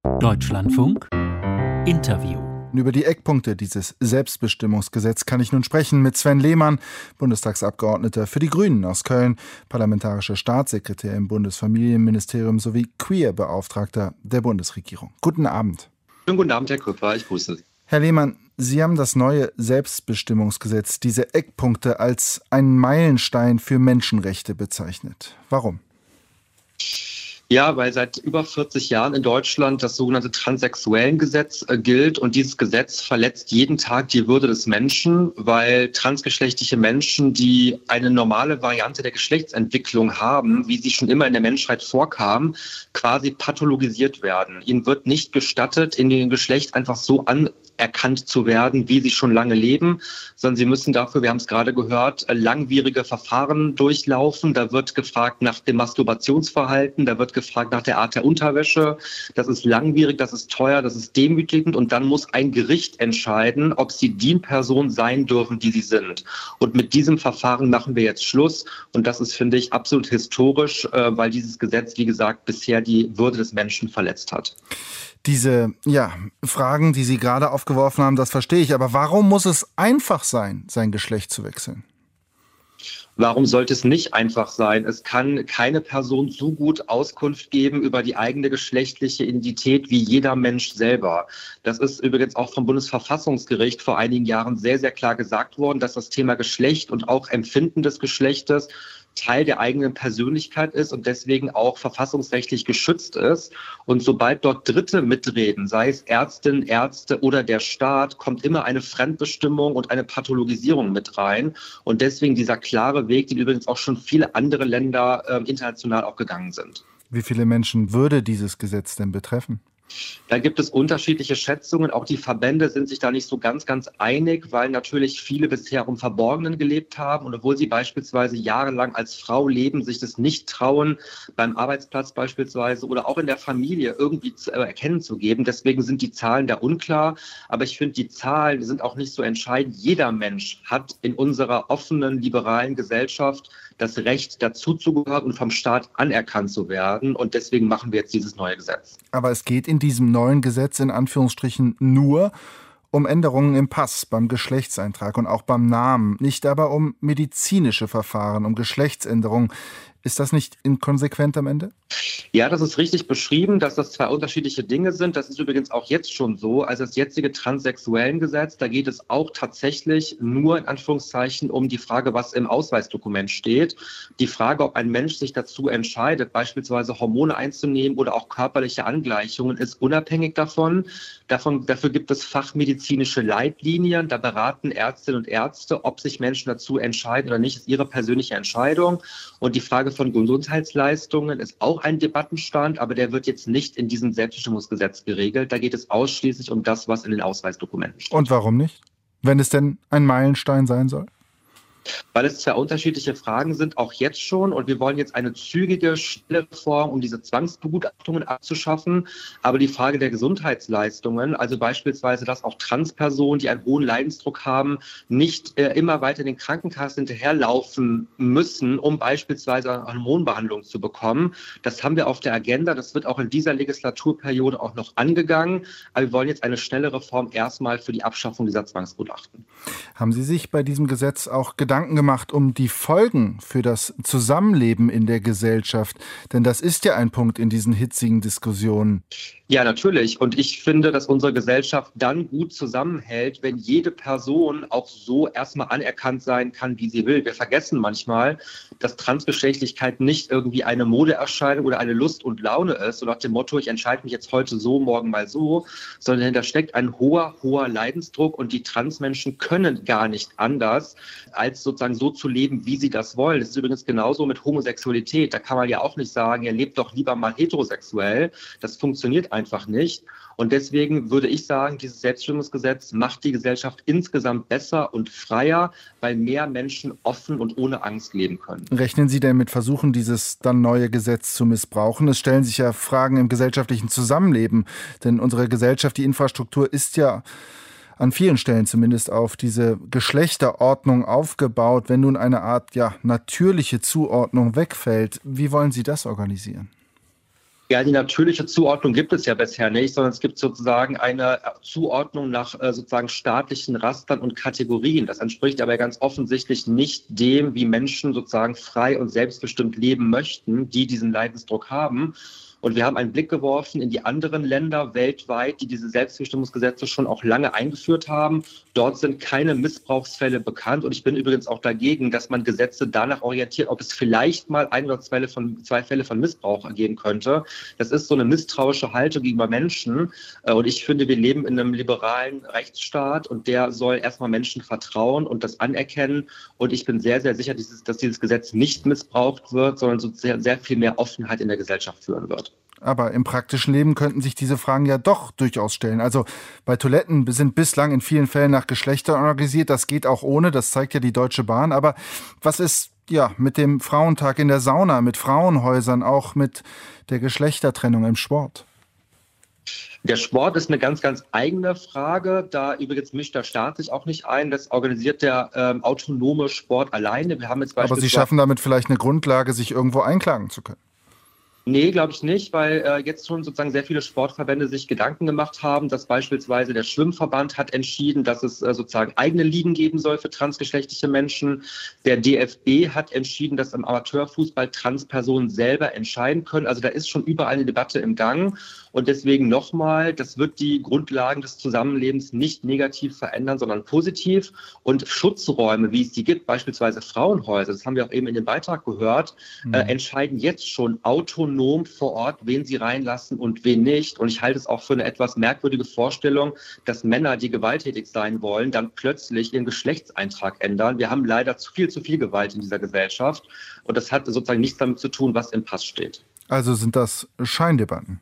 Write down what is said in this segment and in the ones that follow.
Deutschlandfunk Interview. Über die Eckpunkte dieses Selbstbestimmungsgesetzes kann ich nun sprechen mit Sven Lehmann, Bundestagsabgeordneter für die Grünen aus Köln, parlamentarischer Staatssekretär im Bundesfamilienministerium sowie Queer-Beauftragter der Bundesregierung. Guten Abend. Schönen guten Abend, Herr Köpfer, ich grüße Sie. Herr Lehmann, Sie haben das neue Selbstbestimmungsgesetz, diese Eckpunkte, als einen Meilenstein für Menschenrechte bezeichnet. Warum? Ja, weil seit über 40 Jahren in Deutschland das sogenannte Transsexuellengesetz gilt und dieses Gesetz verletzt jeden Tag die Würde des Menschen, weil transgeschlechtliche Menschen, die eine normale Variante der Geschlechtsentwicklung haben, wie sie schon immer in der Menschheit vorkam, quasi pathologisiert werden. Ihnen wird nicht gestattet, in dem Geschlecht einfach so anerkannt zu werden, wie sie schon lange leben, sondern sie müssen dafür, wir haben es gerade gehört, langwierige Verfahren durchlaufen. Da wird gefragt nach dem Masturbationsverhalten, da wird gefragt nach der Art der Unterwäsche. Das ist langwierig, das ist teuer, das ist demütigend und dann muss ein Gericht entscheiden, ob sie die Person sein dürfen, die sie sind. Und mit diesem Verfahren machen wir jetzt Schluss und das ist, finde ich, absolut historisch, weil dieses Gesetz, wie gesagt, bisher die Würde des Menschen verletzt hat. Diese Fragen, die Sie gerade aufgeworfen haben, das verstehe ich. Aber warum muss es einfach sein, sein Geschlecht zu wechseln? Warum sollte es nicht einfach sein? Es kann keine Person so gut Auskunft geben über die eigene geschlechtliche Identität wie jeder Mensch selber. Das ist übrigens auch vom Bundesverfassungsgericht vor einigen Jahren sehr, sehr klar gesagt worden, dass das Thema Geschlecht und auch Empfinden des Geschlechtes Teil der eigenen Persönlichkeit ist und deswegen auch verfassungsrechtlich geschützt ist. Und sobald dort Dritte mitreden, sei es Ärztinnen, Ärzte oder der Staat, kommt immer eine Fremdbestimmung und eine Pathologisierung mit rein. Und deswegen dieser klare Weg, den übrigens auch schon viele andere Länder international auch gegangen sind. Wie viele Menschen würde dieses Gesetz denn betreffen? Da gibt es unterschiedliche Schätzungen. Auch die Verbände sind sich da nicht so ganz einig, weil natürlich viele bisher im Verborgenen gelebt haben. Und obwohl sie beispielsweise jahrelang als Frau leben, sich das nicht trauen, beim Arbeitsplatz beispielsweise oder auch in der Familie irgendwie erkennen zu geben. Deswegen sind die Zahlen da unklar. Aber ich finde, die Zahlen sind auch nicht so entscheidend. Jeder Mensch hat in unserer offenen, liberalen Gesellschaft das Recht, dazuzugehören und vom Staat anerkannt zu werden. Und deswegen machen wir jetzt dieses neue Gesetz. Aber es geht in diesem neuen Gesetz in Anführungsstrichen nur um Änderungen im Pass, beim Geschlechtseintrag und auch beim Namen, nicht aber um medizinische Verfahren, um Geschlechtsänderungen. Ist das nicht inkonsequent am Ende? Ja, das ist richtig beschrieben, dass das zwei unterschiedliche Dinge sind. Das ist übrigens auch jetzt schon so. Also das jetzige Transsexuellengesetz, da geht es auch tatsächlich nur in Anführungszeichen um die Frage, was im Ausweisdokument steht. Die Frage, ob ein Mensch sich dazu entscheidet, beispielsweise Hormone einzunehmen oder auch körperliche Angleichungen, ist unabhängig davon. Dafür gibt es fachmedizinische Leitlinien. Da beraten Ärztinnen und Ärzte, ob sich Menschen dazu entscheiden oder nicht, ist ihre persönliche Entscheidung. Und die Frage von Gesundheitsleistungen ist auch ein Debattenstand, aber der wird jetzt nicht in diesem Selbstbestimmungsgesetz geregelt. Da geht es ausschließlich um das, was in den Ausweisdokumenten steht. Und warum nicht? Wenn es denn ein Meilenstein sein soll? Weil es zwei unterschiedliche Fragen sind, auch jetzt schon. Und wir wollen jetzt eine zügige, schnelle Reform, um diese Zwangsbegutachtungen abzuschaffen. Aber die Frage der Gesundheitsleistungen, also beispielsweise, dass auch Transpersonen, die einen hohen Leidensdruck haben, nicht immer weiter den Krankenkassen hinterherlaufen müssen, um beispielsweise eine Hormonbehandlung zu bekommen. Das haben wir auf der Agenda. Das wird auch in dieser Legislaturperiode auch noch angegangen. Aber wir wollen jetzt eine schnelle Reform erstmal für die Abschaffung dieser Zwangsgutachten. Haben Sie sich bei diesem Gesetz auch Gedanken gemacht um die Folgen für das Zusammenleben in der Gesellschaft? Denn das ist ja ein Punkt in diesen hitzigen Diskussionen. Ja, natürlich. Und ich finde, dass unsere Gesellschaft dann gut zusammenhält, wenn jede Person auch so erstmal anerkannt sein kann, wie sie will. Wir vergessen manchmal, dass Transgeschlechtlichkeit nicht irgendwie eine Modeerscheinung oder eine Lust und Laune ist, so nach dem Motto, ich entscheide mich jetzt heute so, morgen mal so, sondern dahinter steckt ein hoher Leidensdruck und die Transmenschen können gar nicht anders, als sozusagen so zu leben, wie sie das wollen. Das ist übrigens genauso mit Homosexualität. Da kann man ja auch nicht sagen, ihr lebt doch lieber mal heterosexuell. Das funktioniert einfach nicht. Und deswegen würde ich sagen, dieses Selbstbestimmungsgesetz macht die Gesellschaft insgesamt besser und freier, weil mehr Menschen offen und ohne Angst leben können. Rechnen Sie denn mit Versuchen, dieses dann neue Gesetz zu missbrauchen? Es stellen sich ja Fragen im gesellschaftlichen Zusammenleben. Denn unsere Gesellschaft, die Infrastruktur ist ja an vielen Stellen zumindest auf diese Geschlechterordnung aufgebaut. Wenn nun eine Art natürliche Zuordnung wegfällt, wie wollen Sie das organisieren? Ja, die natürliche Zuordnung gibt es ja bisher nicht, sondern es gibt sozusagen eine Zuordnung nach sozusagen staatlichen Rastern und Kategorien. Das entspricht aber ganz offensichtlich nicht dem, wie Menschen sozusagen frei und selbstbestimmt leben möchten, die diesen Leidensdruck haben. Und wir haben einen Blick geworfen in die anderen Länder weltweit, die diese Selbstbestimmungsgesetze schon auch lange eingeführt haben. Dort sind keine Missbrauchsfälle bekannt. Und ich bin übrigens auch dagegen, dass man Gesetze danach orientiert, ob es vielleicht mal ein oder zwei Fälle von Missbrauch geben könnte. Das ist so eine misstrauische Haltung gegenüber Menschen. Und ich finde, wir leben in einem liberalen Rechtsstaat und der soll erstmal Menschen vertrauen und das anerkennen. Und ich bin sehr, sehr sicher, dass dieses Gesetz nicht missbraucht wird, sondern so sehr, sehr viel mehr Offenheit in der Gesellschaft führen wird. Aber im praktischen Leben könnten sich diese Fragen ja doch durchaus stellen. Also bei Toiletten sind bislang in vielen Fällen nach Geschlechtern organisiert. Das geht auch ohne, das zeigt ja die Deutsche Bahn. Aber was ist mit dem Frauentag in der Sauna, mit Frauenhäusern, auch mit der Geschlechtertrennung im Sport? Der Sport ist eine ganz, ganz eigene Frage. Da übrigens mischt der Staat sich auch nicht ein. Das organisiert der autonome Sport alleine. Wir haben jetzt Aber Sie schaffen damit vielleicht eine Grundlage, sich irgendwo einklagen zu können. Nee, glaube ich nicht, weil jetzt schon sozusagen sehr viele Sportverbände sich Gedanken gemacht haben, dass beispielsweise der Schwimmverband hat entschieden, dass es sozusagen eigene Ligen geben soll für transgeschlechtliche Menschen. Der DFB hat entschieden, dass im Amateurfußball Transpersonen selber entscheiden können. Also da ist schon überall eine Debatte im Gang. Und deswegen nochmal, das wird die Grundlagen des Zusammenlebens nicht negativ verändern, sondern positiv. Und Schutzräume, wie es die gibt, beispielsweise Frauenhäuser, das haben wir auch eben in dem Beitrag gehört, entscheiden jetzt schon autonom vor Ort, wen sie reinlassen und wen nicht. Und ich halte es auch für eine etwas merkwürdige Vorstellung, dass Männer, die gewalttätig sein wollen, dann plötzlich ihren Geschlechtseintrag ändern. Wir haben leider zu viel Gewalt in dieser Gesellschaft. Und das hat sozusagen nichts damit zu tun, was im Pass steht. Also sind das Scheindebatten?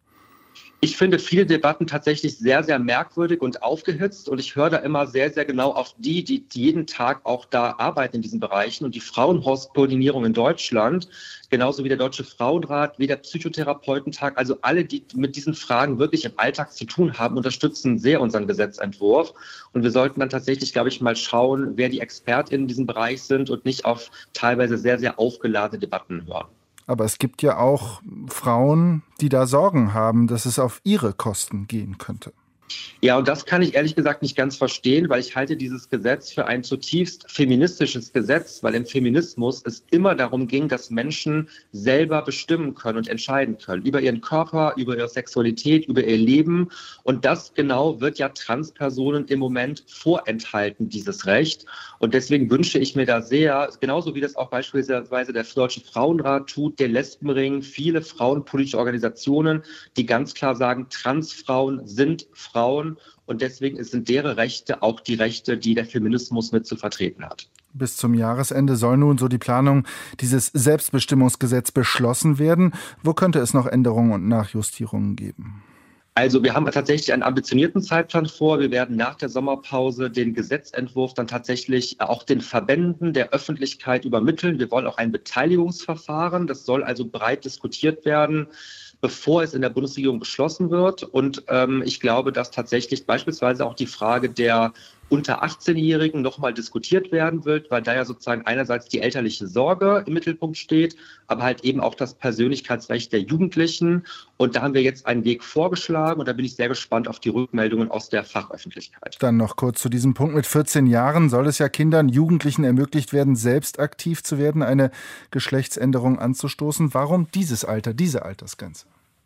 Ich finde viele Debatten tatsächlich sehr, sehr merkwürdig und aufgehitzt. Und ich höre da immer sehr, sehr genau auf die jeden Tag auch da arbeiten in diesen Bereichen. Und die Frauenhauskoordinierung in Deutschland, genauso wie der Deutsche Frauenrat, wie der Psychotherapeutentag, also alle, die mit diesen Fragen wirklich im Alltag zu tun haben, unterstützen sehr unseren Gesetzentwurf. Und wir sollten dann tatsächlich, glaube ich, mal schauen, wer die ExpertInnen in diesem Bereich sind und nicht auf teilweise sehr, sehr aufgeladene Debatten hören. Aber es gibt ja auch Frauen, die da Sorgen haben, dass es auf ihre Kosten gehen könnte. Ja, und das kann ich ehrlich gesagt nicht ganz verstehen, weil ich halte dieses Gesetz für ein zutiefst feministisches Gesetz, weil im Feminismus es immer darum ging, dass Menschen selber bestimmen können und entscheiden können über ihren Körper, über ihre Sexualität, über ihr Leben. Und das genau wird ja Transpersonen im Moment vorenthalten, dieses Recht. Und deswegen wünsche ich mir da sehr, genauso wie das auch beispielsweise der Deutsche Frauenrat tut, der Lesbenring, viele frauenpolitische Organisationen, die ganz klar sagen, Transfrauen sind Frauen. Und deswegen sind deren Rechte auch die Rechte, die der Feminismus mit zu vertreten hat. Bis zum Jahresende soll nun, so die Planung, dieses Selbstbestimmungsgesetz beschlossen werden. Wo könnte es noch Änderungen und Nachjustierungen geben? Also wir haben tatsächlich einen ambitionierten Zeitplan vor. Wir werden nach der Sommerpause den Gesetzentwurf dann tatsächlich auch den Verbänden der Öffentlichkeit übermitteln. Wir wollen auch ein Beteiligungsverfahren. Das soll also breit diskutiert werden, bevor es in der Bundesregierung beschlossen wird. Und ich glaube, dass tatsächlich beispielsweise auch die Frage der unter 18-Jährigen nochmal diskutiert werden wird, weil da ja sozusagen einerseits die elterliche Sorge im Mittelpunkt steht, aber halt eben auch das Persönlichkeitsrecht der Jugendlichen. Und da haben wir jetzt einen Weg vorgeschlagen und da bin ich sehr gespannt auf die Rückmeldungen aus der Fachöffentlichkeit. Dann noch kurz zu diesem Punkt. Mit 14 Jahren soll es ja Kindern, Jugendlichen ermöglicht werden, selbst aktiv zu werden, eine Geschlechtsänderung anzustoßen. Warum dieses Alter, diese Altersgrenze?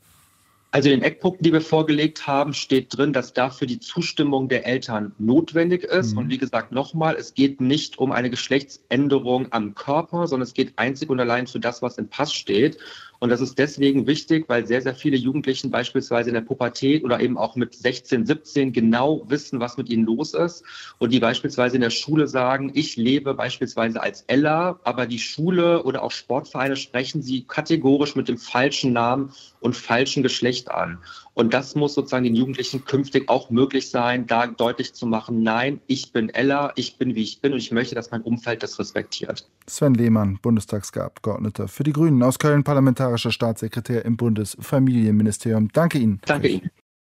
Also in den Eckpunkten, die wir vorgelegt haben, steht drin, dass dafür die Zustimmung der Eltern notwendig ist. Und wie gesagt, nochmal, es geht nicht um eine Geschlechtsänderung am Körper, sondern es geht einzig und allein für das, was im Pass steht. Und das ist deswegen wichtig, weil sehr, sehr viele Jugendlichen beispielsweise in der Pubertät oder eben auch mit 16, 17 genau wissen, was mit ihnen los ist. Und die beispielsweise in der Schule sagen, ich lebe beispielsweise als Ella, aber die Schule oder auch Sportvereine sprechen sie kategorisch mit dem falschen Namen und falschen Geschlecht an. Und das muss sozusagen den Jugendlichen künftig auch möglich sein, da deutlich zu machen, nein, ich bin Ella, ich bin, wie ich bin und ich möchte, dass mein Umfeld das respektiert. Sven Lehmann, Bundestagsabgeordneter für die Grünen aus Köln, parlamentarischer Staatssekretär im Bundesfamilienministerium. Danke Ihnen. Danke Ihnen.